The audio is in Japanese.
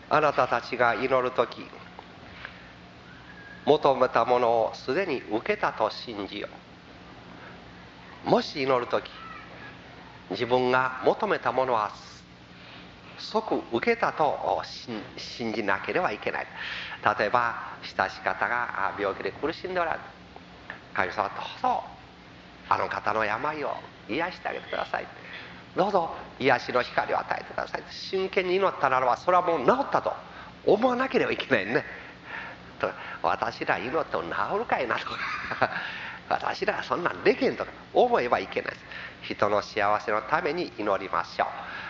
あなたたちが祈るとき、求めたものをすでに受けたと信じよう。もし祈るとき、自分が求めたものは即受けたと信じなければいけない。例えば親し方が病気で苦しんでおられる。神様、どうぞあの方の病を癒してあげてください。どうぞ癒しの光を与えてください。真剣に祈ったならば、それはもう治ったと思わなければいけないね。私ら祈っても治るかいなとか私らそんなんできへんとか思えばいけないです。人の幸せのために祈りましょう。